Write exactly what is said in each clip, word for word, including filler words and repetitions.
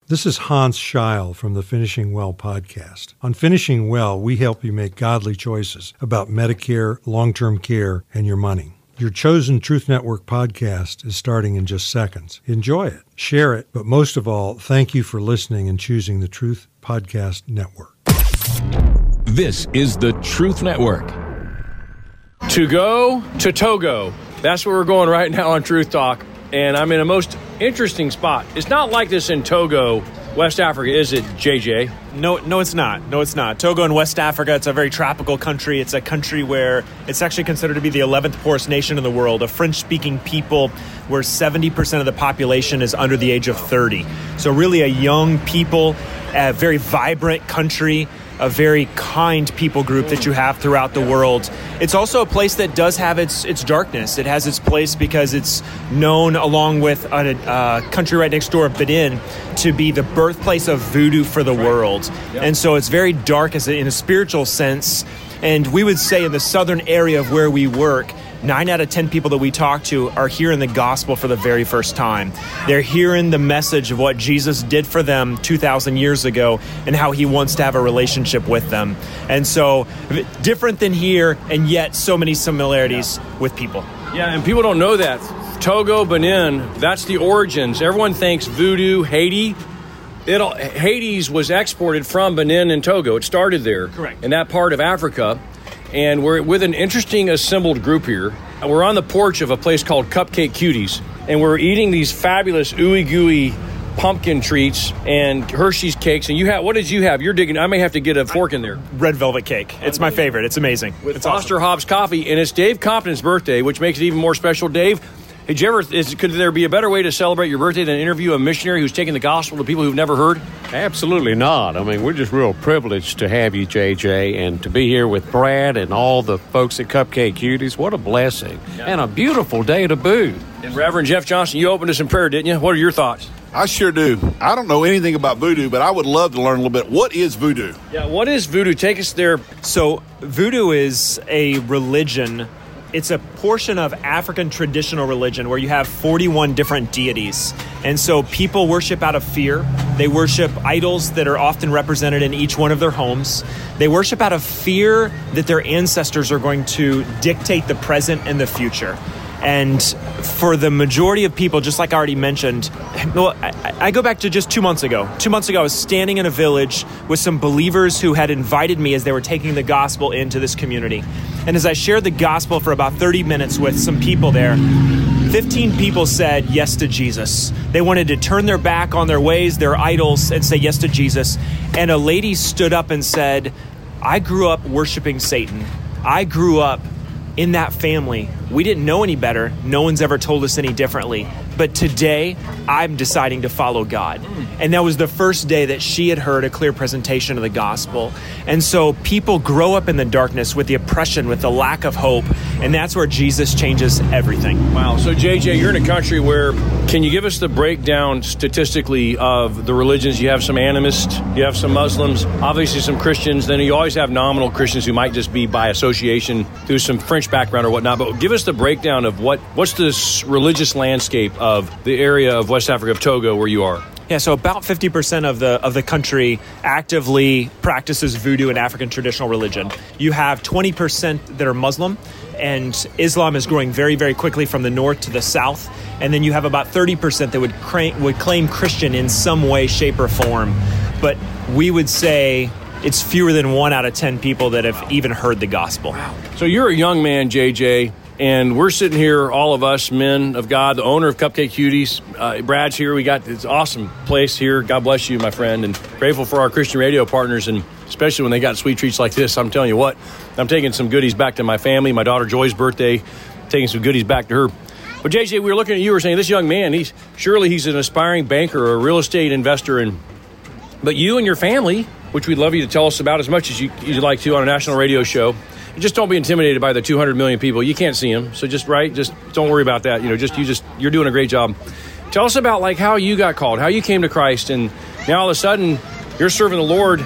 This is Hans Scheil from the Finishing Well podcast. On Finishing Well, we help you make godly choices about Medicare, long-term care, and your money. Your chosen Truth Network podcast is starting in just seconds. Enjoy it, share it, but most of all, thank you for listening and choosing the Truth Podcast Network. This is the Truth Network. To go to Togo. That's where we're going right now on Truth Talk. And I'm in a most interesting spot. It's not like this in Togo, West Africa, is it, J J? No, no, it's not. No, it's not. Togo in West Africa, it's a very tropical country. It's a country where it's actually considered to be the eleventh poorest nation in the world, a French-speaking people where seventy percent of the population is under the age of thirty. So really a young people, a very vibrant country, a very kind people group that you have throughout the world. It's also a place that does have its its darkness. It has its place because it's known, along with a, a country right next door, Benin, to be the birthplace of voodoo for the world. Yep. And so it's very dark as a, in a spiritual sense. And we would say in the southern area of where we work, Nine out of ten people that we talk to are hearing the gospel for the very first time. They're hearing the message of what Jesus did for them two thousand years ago and how he wants to have a relationship with them. And so different than here, and yet so many similarities yeah. with people. Yeah, and people don't know that. Togo, Benin, that's the origins. Everyone thinks voodoo, Haiti. It'll, Hades was exported from Benin and Togo. It started there. Correct. In that part of Africa. And we're with an interesting assembled group here. We're on the porch of a place called Cupcake Cuties, and we're eating these fabulous ooey gooey pumpkin treats and Hershey's cakes. And you have, what did you have? You're digging. I may have to get a fork in there. Red velvet cake. It's my favorite. It's amazing. With it's Foster awesome. Hobbs coffee, and it's Dave Compton's birthday, which makes it even more special. Dave, did you ever? Is, could there be a better way to celebrate your birthday than interview a missionary who's taking the gospel to people who've never heard? Absolutely not. I mean, we're just real privileged to have you, J J, and to be here with Brad and all the folks at Cupcake Cuties. What a blessing. Yeah. And a beautiful day to boot. And Reverend Jeff Johnson, you opened us in prayer, didn't you? What are your thoughts? I sure do. I don't know anything about voodoo, but I would love to learn a little bit. What is voodoo? Yeah, what is voodoo? Take us there. So voodoo is a religion. It's a portion of African traditional religion where you have forty-one different deities. And so people worship out of fear. They worship idols that are often represented in each one of their homes. They worship out of fear that their ancestors are going to dictate the present and the future. And for the majority of people, just like I already mentioned, well, I, I go back to just two months ago. Two months ago, I was standing in a village with some believers who had invited me as they were taking the gospel into this community. And as I shared the gospel for about thirty minutes with some people there, fifteen people said yes to Jesus. They wanted to turn their back on their ways, their idols, and say yes to Jesus. And a lady stood up and said, I grew up worshiping Satan. I grew up in that family. We didn't know any better. No one's ever told us any differently. But today, I'm deciding to follow God. And that was the first day that she had heard a clear presentation of the gospel. And so people grow up in the darkness with the oppression, with the lack of hope. And that's where Jesus changes everything. Wow. So, J J, you're in a country where, can you give us the breakdown statistically of the religions? You have some animists, you have some Muslims, obviously some Christians. Then you always have nominal Christians who might just be by association through some French background or whatnot. But give us the breakdown of what what's this religious landscape of the area of West Africa, of Togo, where you are. Yeah, so about fifty percent of the of the country actively practices voodoo and African traditional religion. You have twenty percent that are Muslim, and Islam is growing very, very quickly from the north to the south. And then you have about thirty percent that would, cra- would claim Christian in some way, shape, or form. But we would say it's fewer than one out of ten people that have even heard the gospel. Wow. So you're a young man, J J. And we're sitting here, all of us men of God, the owner of Cupcake Cuties. Uh, Brad's here. We got this awesome place here. God bless you, my friend. And grateful for our Christian radio partners, and especially when they got sweet treats like this. I'm telling you what, I'm taking some goodies back to my family. My daughter Joy's birthday, taking some goodies back to her. But J J, we were looking at you, we were saying, this young man, he's surely he's an aspiring banker or a real estate investor. And but you and your family, which we'd love you to tell us about as much as you, you'd like to on a national radio show. Just don't be intimidated by the two hundred million people. You can't see them. So just, right, just don't worry about that. You know, just, you just, you're doing a great job. Tell us about like how you got called, how you came to Christ, and now all of a sudden you're serving the Lord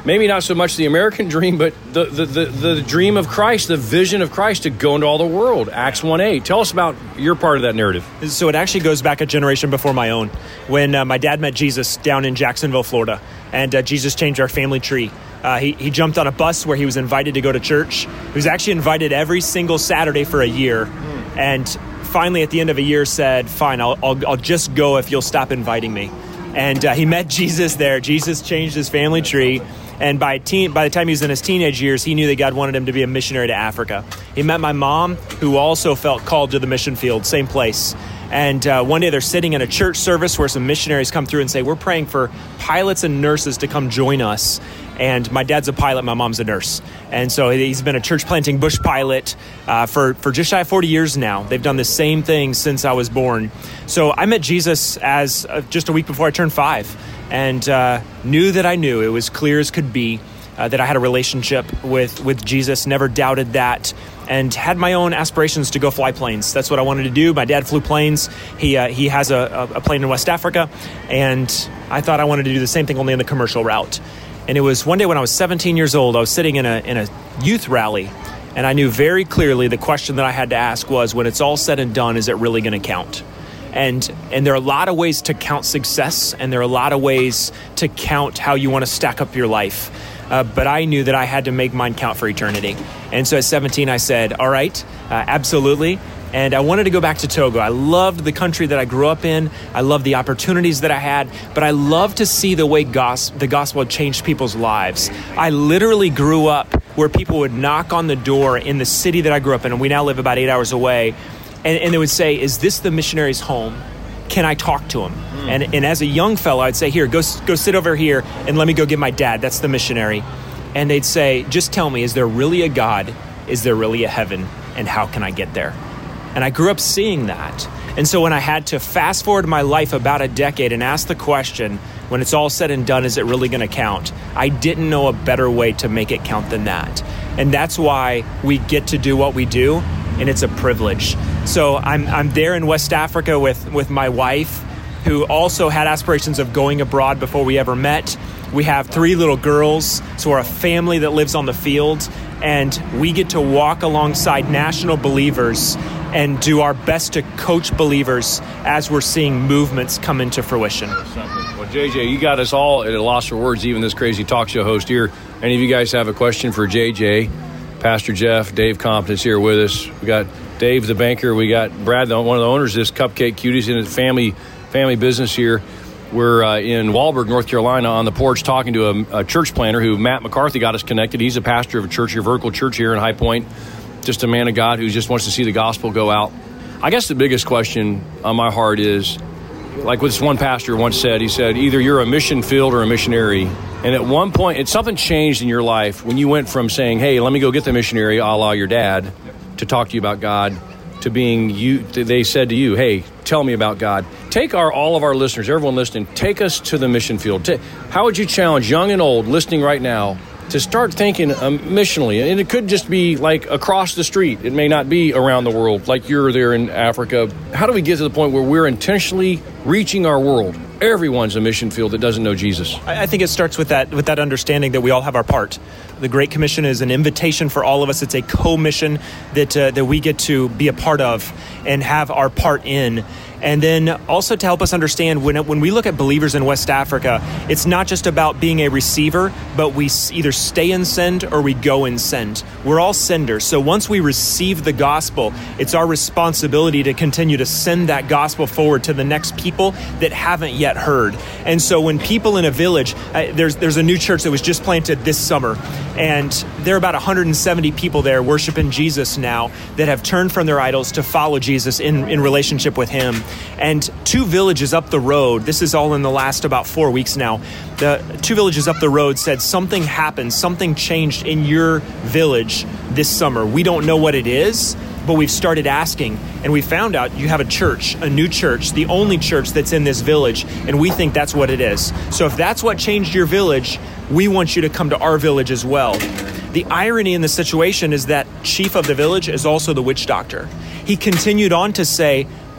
maybe not so much the American dream, but the, the, the, the dream of Christ, the vision of Christ to go into all the world. Acts one eight. Tell us about your part of that narrative. So it actually goes back a generation before my own, when uh, my dad met Jesus down in Jacksonville, Florida, and uh, Jesus changed our family tree. Uh, he, he jumped on a bus where he was invited to go to church. He was actually invited every single Saturday for a year, and finally at the end of a year said, fine, I'll, I'll, I'll just go if you'll stop inviting me. And uh, he met Jesus there. Jesus changed his family tree. And by teen, by the time he was in his teenage years, he knew that God wanted him to be a missionary to Africa. He met my mom, who also felt called to the mission field, same place. And uh, one day they're sitting in a church service where some missionaries come through and say, we're praying for pilots and nurses to come join us. And my dad's a pilot, my mom's a nurse. And so he's been a church planting bush pilot uh, for, for just shy of forty years now. They've done the same thing since I was born. So I met Jesus as uh, just a week before I turned five, and uh, knew that I knew, it was clear as could be, uh, that I had a relationship with, with Jesus, never doubted that, and had my own aspirations to go fly planes. That's what I wanted to do. My dad flew planes. He uh, he has a, a plane in West Africa, and I thought I wanted to do the same thing, only in the commercial route. And it was one day when I was seventeen years old, I was sitting in a in a youth rally, and I knew very clearly the question that I had to ask was, when it's all said and done, is it really going to count? And and there are a lot of ways to count success, and there are a lot of ways to count how you want to stack up your life. Uh, but I knew that I had to make mine count for eternity. And so at seventeen, I said, all right, uh, absolutely. And I wanted to go back to Togo. I loved the country that I grew up in. I loved the opportunities that I had, but I loved to see the way gos- the gospel had changed people's lives. I literally grew up where people would knock on the door in the city that I grew up in, and we now live about eight hours away, and, and they would say, is this the missionary's home? Can I talk to him? Mm. And and as a young fellow, I'd say, here, go go sit over here and let me go get my dad. That's the missionary. And they'd say, just tell me, is there really a God? Is there really a heaven? And how can I get there? And I grew up seeing that. And so when I had to fast forward my life about a decade and ask the question, when it's all said and done, is it really going to count? I didn't know a better way to make it count than that. And that's why we get to do what we do, and it's a privilege. So I'm I'm there in West Africa with, with my wife, who also had aspirations of going abroad before we ever met. We have three little girls, so we're a family that lives on the field, and we get to walk alongside national believers and do our best to coach believers as we're seeing movements come into fruition. Well, J J, you got us all at a loss for words, even this crazy talk show host here. Any of you guys have a question for J J? Pastor Jeff, Dave Compton's here with us. We got Dave, the banker. We got Brad, one of the owners of this Cupcake Cuties, in a family family business here. We're uh, in Walberg, North Carolina, on the porch talking to a, a church planter who Matt McCarthy got us connected. He's a pastor of a church, your vertical church here in High Point. Just a man of God who just wants to see the gospel go out. I guess the biggest question on my heart is, like what this one pastor once said, he said, either you're a mission field or a missionary. And at one point, it's something changed in your life when you went from saying, hey, let me go get the missionary, a la your dad, to talk to you about God, to being you. They said to you, hey, tell me about God. Take our all of our listeners, everyone listening, take us to the mission field. How would you challenge young and old listening right now to start thinking um, missionally? And it could just be like across the street. It may not be around the world like you're there in Africa. How do we get to the point where we're intentionally reaching our world? Everyone's a mission field that doesn't know Jesus. I think it starts with that with that understanding that we all have our part. The Great Commission is an invitation for all of us. It's a co-mission that uh, that we get to be a part of and have our part in. And then also to help us understand, when when we look at believers in West Africa, it's not just about being a receiver, but we either stay and send or we go and send. We're all senders. So once we receive the gospel, it's our responsibility to continue to send that gospel forward to the next people that haven't yet heard. And so when people in a village, uh, there's there's a new church that was just planted this summer, and there are about one hundred seventy people there worshiping Jesus now that have turned from their idols to follow Jesus in, in relationship with him. And two villages up the road, this is all in the last about four weeks now, the two villages up the road said something happened, something changed in your village this summer. We don't know what it is, but we've started asking, and we found out you have a church, a new church, the only church that's in this village, and we think that's what it is. So if that's what changed your village, we want you to come to our village as well. The irony in the situation is that chief of the village is also the witch doctor. He continued on to say,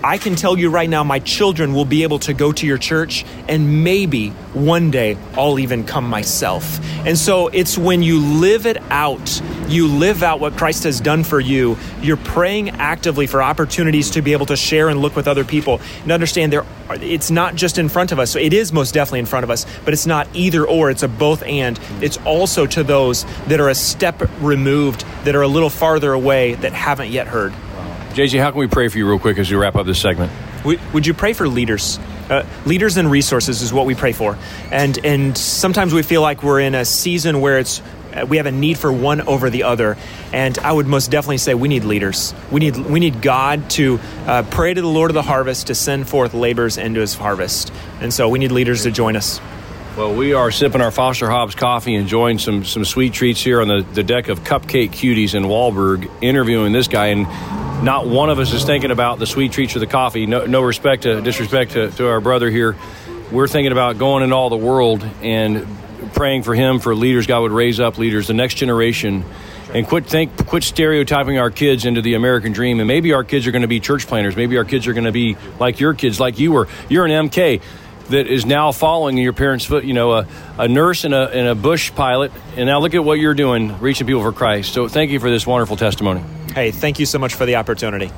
I can tell you right now, my children will be able to go to your church, and maybe one day I'll even come myself. And so it's when you live it out, you live out what Christ has done for you, you're praying actively for opportunities to be able to share and look with other people and understand there. It's not just in front of us. So it is most definitely in front of us, but it's not either or, it's a both and. It's also to those that are a step removed, that are a little farther away, that haven't yet heard. J J, how can we pray for you real quick as we wrap up this segment? Would you pray for leaders? Uh, leaders and resources is what we pray for. And and sometimes we feel like we're in a season where it's uh, we have a need for one over the other. And I would most definitely say we need leaders. We need we need God to uh, pray to the Lord of the harvest to send forth laborers into his harvest. And so we need leaders to join us. Well, we are sipping our Foster Hobbs coffee, enjoying some some sweet treats here on the, the deck of Cupcake Cuties in Wahlberg, interviewing this guy. And not one of us is thinking about the sweet treats or the coffee. No, no respect to disrespect to, to our brother here. We're thinking about going into all the world and praying for him, for leaders. God would raise up leaders, the next generation, and quit think, quit stereotyping our kids into the American dream. And maybe our kids are going to be church planners. Maybe our kids are going to be like your kids, like you were. You're an M K that is now following in your parents' foot. You know, a, a nurse and a, and a bush pilot. And now look at what you're doing, reaching people for Christ. So thank you for this wonderful testimony. Hey, thank you so much for the opportunity.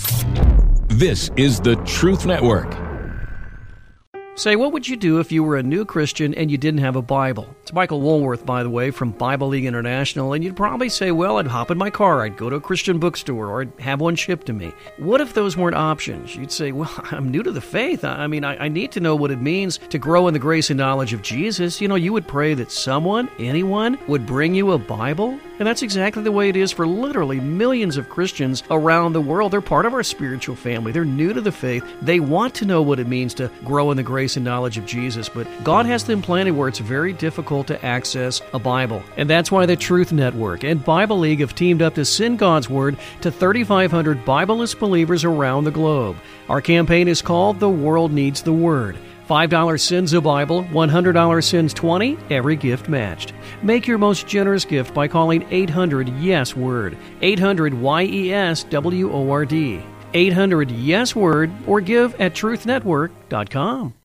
This is the Truth Network. Say, what would you do if you were a new Christian and you didn't have a Bible? It's Michael Woolworth, by the way, from Bible League International, and you'd probably say, well, I'd hop in my car, I'd go to a Christian bookstore, or I'd have one shipped to me. What if those weren't options? You'd say, well, I'm new to the faith. I mean, I, I need to know what it means to grow in the grace and knowledge of Jesus. You know, you would pray that someone, anyone, would bring you a Bible. And that's exactly the way it is for literally millions of Christians around the world. They're part of our spiritual family. They're new to the faith. They want to know what it means to grow in the grace and knowledge of Jesus. But God has them planted where it's very difficult to access a Bible. And that's why the Truth Network and Bible League have teamed up to send God's Word to thirty-five hundred Bibleless believers around the globe. Our campaign is called The World Needs the Word. five dollars sends a Bible, one hundred dollars sends twenty, every gift matched. Make your most generous gift by calling eight hundred YES WORD, eight hundred Y E S W O R D, eight hundred YES WORD, or give at truth network dot com.